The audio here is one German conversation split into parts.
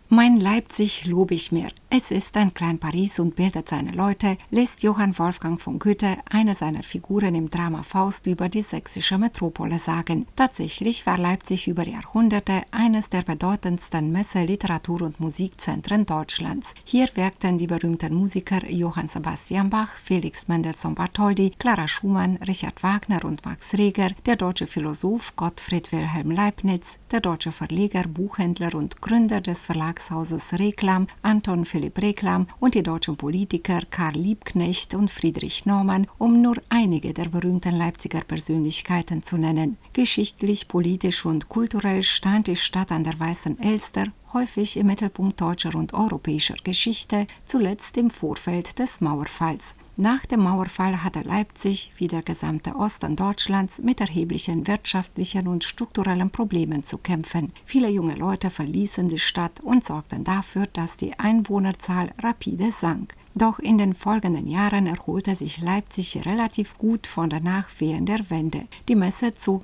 Mein Leipzig lob ich mir. Es ist ein klein Paris und bildet seine Leute, lässt Johann Wolfgang von Goethe, eine seiner Figuren im Drama Faust, über die sächsische Metropole sagen. Tatsächlich war Leipzig über Jahrhunderte eines der bedeutendsten Messe-, Literatur- und Musikzentren Deutschlands. Hier wirkten die berühmten Musiker Johann Sebastian Bach, Felix Mendelssohn Bartholdy, Clara Schumann, Richard Wagner und Max Reger, der deutsche Philosoph Gottfried Wilhelm Leibniz, der deutsche Verleger, Buchhändler und Gründer des Verlagshauses Reclam, Anton Philipp Reclam, und die deutschen Politiker Karl Liebknecht und Friedrich Naumann, um nur einige der berühmten Leipziger Persönlichkeiten zu nennen. Geschichtlich, politisch und kulturell stand die Stadt an der Weißen Elster, häufig im Mittelpunkt deutscher und europäischer Geschichte, zuletzt im Vorfeld des Mauerfalls. Nach dem Mauerfall hatte Leipzig, wie der gesamte Osten Deutschlands, mit erheblichen wirtschaftlichen und strukturellen Problemen zu kämpfen. Viele junge Leute verließen die Stadt und sorgten dafür, dass die Einwohnerzahl rapide sank. Doch in den folgenden Jahren erholte sich Leipzig relativ gut von den Nachwehen der Wende. Die Messe zog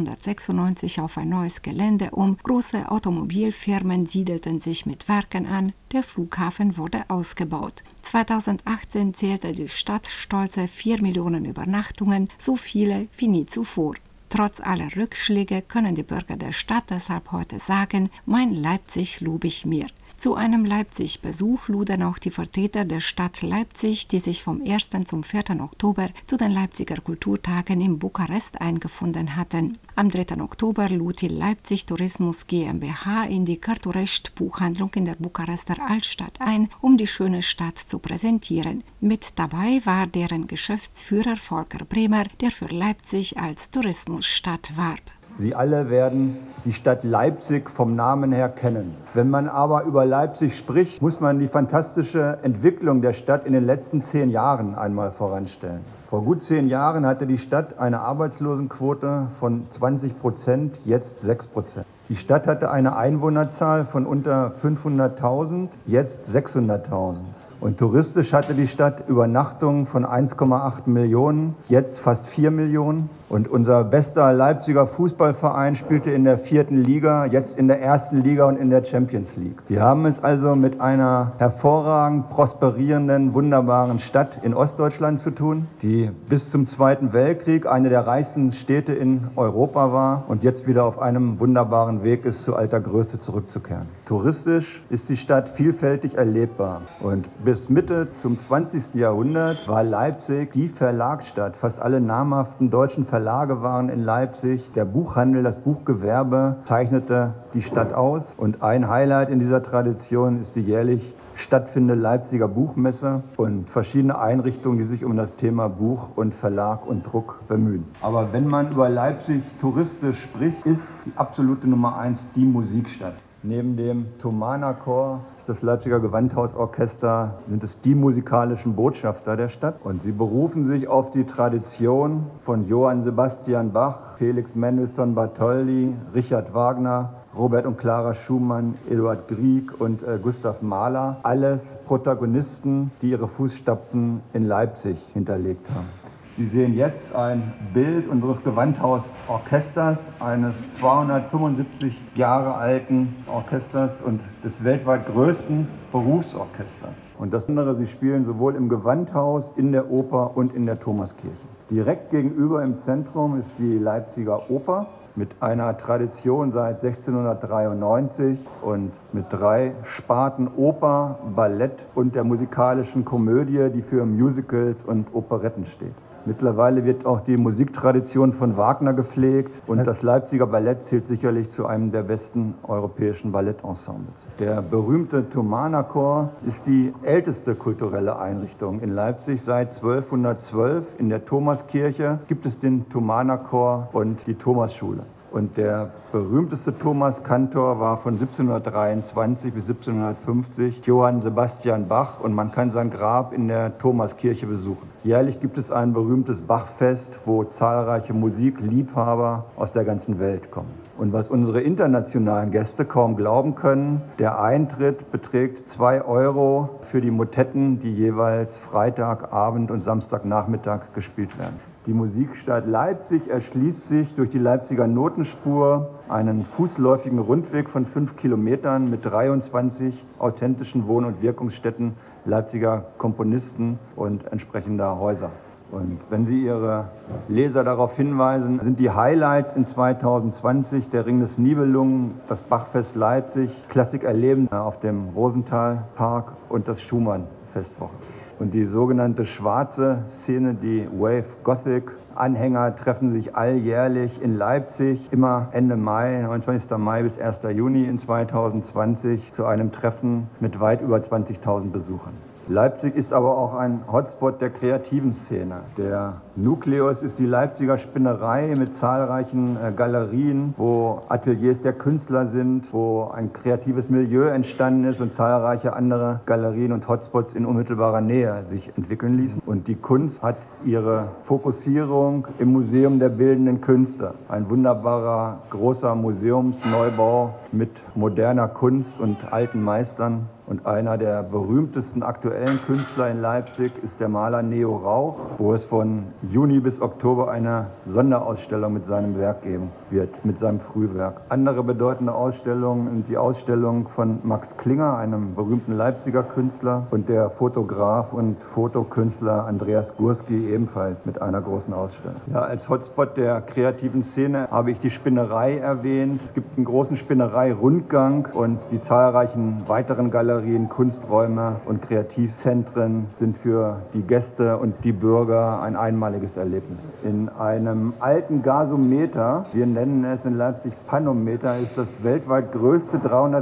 1996 auf ein neues Gelände um, große Automobilfirmen siedelten sich mit Werken an, der Flughafen wurde ausgebaut. 2018 zählte die Stadt stolze 4 Millionen Übernachtungen, so viele wie nie zuvor. Trotz aller Rückschläge können die Bürger der Stadt deshalb heute sagen, mein Leipzig lob ich mir. Zu einem Leipzig-Besuch luden auch die Vertreter der Stadt Leipzig, die sich vom 1. zum 4. Oktober zu den Leipziger Kulturtagen in Bukarest eingefunden hatten. Am 3. Oktober lud die Leipzig Tourismus GmbH in die Cartorești-Buchhandlung in der Bukarester Altstadt ein, um die schöne Stadt zu präsentieren. Mit dabei war deren Geschäftsführer Volker Bremer, der für Leipzig als Tourismusstadt warb. Sie alle werden die Stadt Leipzig vom Namen her kennen. Wenn man aber über Leipzig spricht, muss man die fantastische Entwicklung der Stadt in den letzten 10 Jahren einmal voranstellen. Vor gut 10 Jahren hatte die Stadt eine Arbeitslosenquote von 20%, jetzt 6%. Die Stadt hatte eine Einwohnerzahl von unter 500.000, jetzt 600.000. Und touristisch hatte die Stadt Übernachtungen von 1,8 Millionen, jetzt fast 4 Millionen. Und unser bester Leipziger Fußballverein spielte in der 4. Liga, jetzt in der 1. Liga und in der Champions League. Wir haben es also mit einer hervorragend prosperierenden, wunderbaren Stadt in Ostdeutschland zu tun, die bis zum Zweiten Weltkrieg eine der reichsten Städte in Europa war und jetzt wieder auf einem wunderbaren Weg ist, zu alter Größe zurückzukehren. Touristisch ist die Stadt vielfältig erlebbar und bis Mitte zum 20. Jahrhundert war Leipzig die Verlagsstadt. Fast alle namhaften deutschen Verlage waren in Leipzig. Der Buchhandel, das Buchgewerbe zeichnete die Stadt aus. Und ein Highlight in dieser Tradition ist die jährlich stattfindende Leipziger Buchmesse und verschiedene Einrichtungen, die sich um das Thema Buch und Verlag und Druck bemühen. Aber wenn man über Leipzig touristisch spricht, ist die absolute Nummer 1 die Musikstadt. Neben dem Thomaner Chor, das Leipziger Gewandhausorchester, sind es die musikalischen Botschafter der Stadt. Und sie berufen sich auf die Tradition von Johann Sebastian Bach, Felix Mendelssohn Bartholdy, Richard Wagner, Robert und Clara Schumann, Eduard Grieg und Gustav Mahler. Alles Protagonisten, die ihre Fußstapfen in Leipzig hinterlegt haben. Sie sehen jetzt ein Bild unseres Gewandhausorchesters, eines 275 Jahre alten Orchesters und des weltweit größten Berufsorchesters. Und das andere, sie spielen sowohl im Gewandhaus, in der Oper und in der Thomaskirche. Direkt gegenüber im Zentrum ist die Leipziger Oper mit einer Tradition seit 1693 und mit 3 Sparten Oper, Ballett und der musikalischen Komödie, die für Musicals und Operetten steht. Mittlerweile wird auch die Musiktradition von Wagner gepflegt und das Leipziger Ballett zählt sicherlich zu einem der besten europäischen Ballettensembles. Der berühmte Thomaner Chor ist die älteste kulturelle Einrichtung in Leipzig. Seit 1212 in der Thomaskirche gibt es den Thomaner Chor und die Thomasschule. Und der berühmteste Thomaskantor war von 1723 bis 1750 Johann Sebastian Bach und man kann sein Grab in der Thomaskirche besuchen. Jährlich gibt es ein berühmtes Bachfest, wo zahlreiche Musikliebhaber aus der ganzen Welt kommen. Und was unsere internationalen Gäste kaum glauben können, der Eintritt beträgt 2 € für die Motetten, die jeweils Freitagabend und Samstagnachmittag gespielt werden. Die Musikstadt Leipzig erschließt sich durch die Leipziger Notenspur einen fußläufigen Rundweg von 5 Kilometern mit 23 authentischen Wohn- und Wirkungsstätten Leipziger Komponisten und entsprechender Häuser. Und wenn Sie Ihre Leser darauf hinweisen, sind die Highlights in 2020 der Ring des Nibelungen, das Bachfest Leipzig, Klassik erleben auf dem Rosenthal-Park und das Schumann-Festwoche. Und die sogenannte schwarze Szene, die Wave Gothic Anhänger, treffen sich alljährlich in Leipzig, immer Ende Mai, 29. Mai bis 1. Juni in 2020, zu einem Treffen mit weit über 20.000 Besuchern. Leipzig ist aber auch ein Hotspot der kreativen Szene. Der Nukleus ist die Leipziger Spinnerei mit zahlreichen Galerien, wo Ateliers der Künstler sind, wo ein kreatives Milieu entstanden ist und zahlreiche andere Galerien und Hotspots in unmittelbarer Nähe sich entwickeln ließen. Und die Kunst hat ihre Fokussierung im Museum der Bildenden Künste. Ein wunderbarer, großer Museumsneubau mit moderner Kunst und alten Meistern. Und einer der berühmtesten aktuellen Künstler in Leipzig ist der Maler Neo Rauch, wo es von Juni bis Oktober eine Sonderausstellung mit seinem Werk geben wird, mit seinem Frühwerk. Andere bedeutende Ausstellungen sind die Ausstellung von Max Klinger, einem berühmten Leipziger Künstler, und der Fotograf und Fotokünstler Andreas Gursky, ebenfalls mit einer großen Ausstellung. Ja, als Hotspot der kreativen Szene habe ich die Spinnerei erwähnt. Es gibt einen großen Spinnerei-Rundgang und die zahlreichen weiteren Galerien, Kunsträume und Kreativzentren sind für die Gäste und die Bürger ein einmaliges Erlebnis. In einem alten Gasometer, wir nennen es in Leipzig Panometer, ist das weltweit größte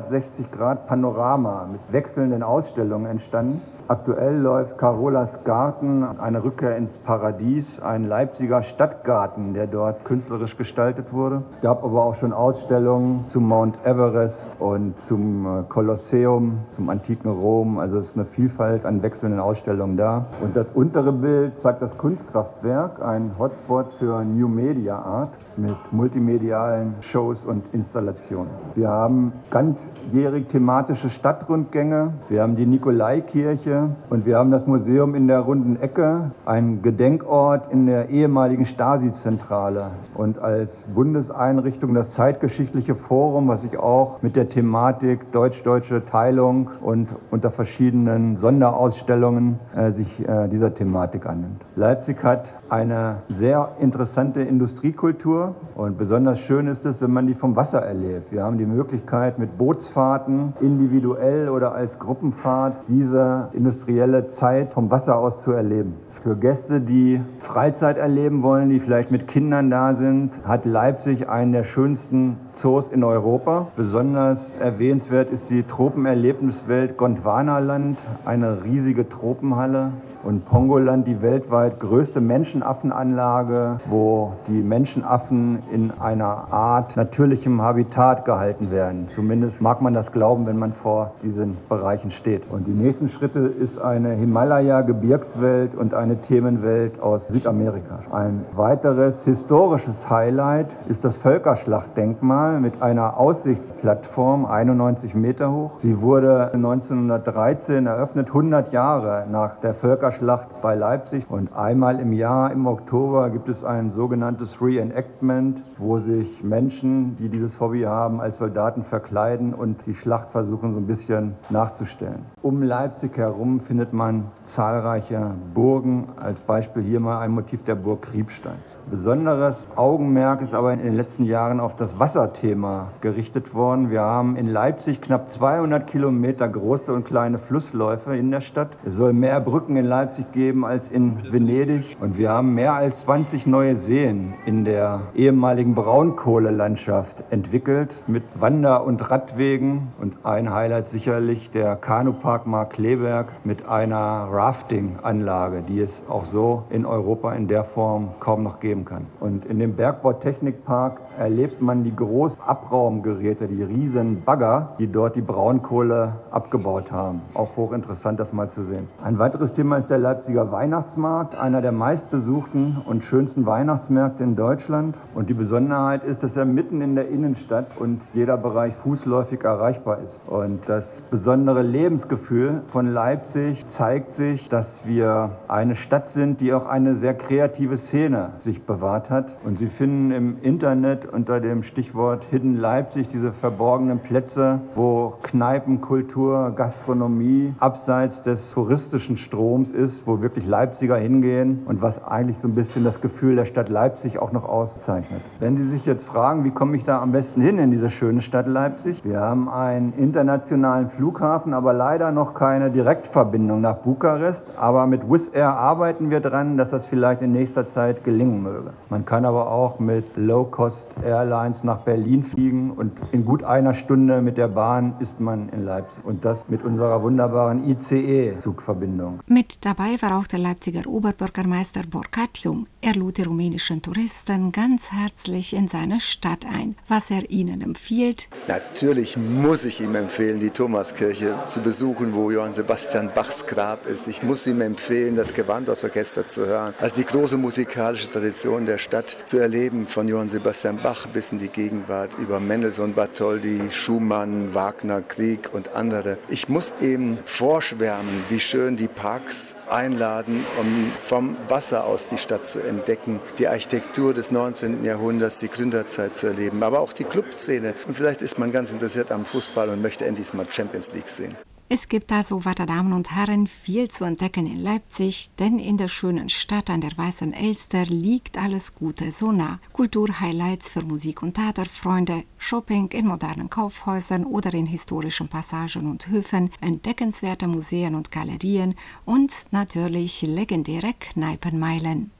360-Grad-Panorama mit wechselnden Ausstellungen entstanden. Aktuell läuft Carolas Garten, eine Rückkehr ins Paradies, ein Leipziger Stadtgarten, der dort künstlerisch gestaltet wurde. Es gab aber auch schon Ausstellungen zum Mount Everest und zum Kolosseum, zum antiken Rom. Also es ist eine Vielfalt an wechselnden Ausstellungen da. Und das untere Bild zeigt das Kunstkraftwerk, ein Hotspot für New Media Art mit multimedialen Shows und Installationen. Wir haben ganzjährig thematische Stadtrundgänge. Wir haben die Nikolaikirche und wir haben das Museum in der Runden Ecke, ein Gedenkort in der ehemaligen Stasi-Zentrale und als Bundeseinrichtung das Zeitgeschichtliche Forum, was sich auch mit der Thematik deutsch-deutsche Teilung und unter verschiedenen Sonderausstellungen sich dieser Thematik annimmt. Leipzig hat eine sehr interessante Industriekultur und besonders schön ist es, wenn man die vom Wasser erlebt. Wir haben die Möglichkeit, mit Bootsfahrten individuell oder als Gruppenfahrt diese industrielle Zeit vom Wasser aus zu erleben. Für Gäste, die Freizeit erleben wollen, die vielleicht mit Kindern da sind, hat Leipzig einen der schönsten Zoos in Europa. Besonders erwähnenswert ist die Tropenerlebniswelt Gondwanaland, eine riesige Tropenhalle. Und Pongoland, die weltweit größte Menschenaffenanlage, wo die Menschenaffen in einer Art natürlichem Habitat gehalten werden. Zumindest mag man das glauben, wenn man vor diesen Bereichen steht. Und die nächsten Schritte ist eine Himalaya-Gebirgswelt und eine Themenwelt aus Südamerika. Ein weiteres historisches Highlight ist das Völkerschlachtdenkmal mit einer Aussichtsplattform, 91 Meter hoch. Sie wurde 1913 eröffnet, 100 Jahre nach der Völkerschlacht bei Leipzig. Und einmal im Jahr, im Oktober, gibt es ein sogenanntes Reenactment, wo sich Menschen, die dieses Hobby haben, als Soldaten verkleiden und die Schlacht versuchen so ein bisschen nachzustellen. Um Leipzig herum findet man zahlreiche Burgen, als Beispiel hier mal ein Motiv der Burg Kriebstein. Besonderes Augenmerk ist aber in den letzten Jahren auf das Wasserthema gerichtet worden. Wir haben in Leipzig knapp 200 Kilometer große und kleine Flussläufe in der Stadt. Es soll mehr Brücken in Leipzig geben als in Venedig. Und wir haben mehr als 20 neue Seen in der ehemaligen Braunkohlelandschaft entwickelt mit Wander- und Radwegen. Und ein Highlight sicherlich der Kanupark Markkleeberg mit einer Rafting-Anlage, die es auch so in Europa in der Form kaum noch geben geben kann. Und in dem Bergbautechnikpark erlebt man die großen Abraumgeräte, die riesen Bagger, die dort die Braunkohle abgebaut haben. Auch hochinteressant, das mal zu sehen. Ein weiteres Thema ist der Leipziger Weihnachtsmarkt, einer der meistbesuchten und schönsten Weihnachtsmärkte in Deutschland. Und die Besonderheit ist, dass er mitten in der Innenstadt und jeder Bereich fußläufig erreichbar ist. Und das besondere Lebensgefühl von Leipzig zeigt sich, dass wir eine Stadt sind, die auch eine sehr kreative Szene sich bewahrt hat. Und Sie finden im Internet unter dem Stichwort Hidden Leipzig diese verborgenen Plätze, wo Kneipenkultur, Gastronomie abseits des touristischen Stroms ist, wo wirklich Leipziger hingehen und was eigentlich so ein bisschen das Gefühl der Stadt Leipzig auch noch auszeichnet. Wenn Sie sich jetzt fragen, wie komme ich da am besten hin in diese schöne Stadt Leipzig? Wir haben einen internationalen Flughafen, aber leider noch keine Direktverbindung nach Bukarest. Aber mit Wizz Air arbeiten wir dran, dass das vielleicht in nächster Zeit gelingen möge. Man kann aber auch mit Low-Cost-Airlines nach Berlin fliegen und in gut einer Stunde mit der Bahn ist man in Leipzig. Und das mit unserer wunderbaren ICE-Zugverbindung. Mit dabei war auch der Leipziger Oberbürgermeister Burkhard Jung. Er lud die rumänischen Touristen ganz herzlich in seine Stadt ein. Was er ihnen empfiehlt: Natürlich muss ich ihm empfehlen, die Thomaskirche zu besuchen, wo Johann Sebastian Bachs Grab ist. Ich muss ihm empfehlen, das Gewandhausorchester zu hören. Also die große musikalische Tradition der Stadt zu erleben, von Johann Sebastian Bach bis in die Gegenwart, über Mendelssohn, Bartholdy, Schumann, Wagner, Grieg und andere. Ich muss eben vorschwärmen, wie schön die Parks einladen, um vom Wasser aus die Stadt zu entdecken, die Architektur des 19. Jahrhunderts, die Gründerzeit zu erleben, aber auch die Clubszene. Und vielleicht ist man ganz interessiert am Fußball und möchte endlich mal Champions League sehen. Es gibt also, werte Damen und Herren, viel zu entdecken in Leipzig, denn in der schönen Stadt an der Weißen Elster liegt alles Gute so nah. Kulturhighlights für Musik- und Theaterfreunde, Shopping in modernen Kaufhäusern oder in historischen Passagen und Höfen, entdeckenswerte Museen und Galerien und natürlich legendäre Kneipenmeilen.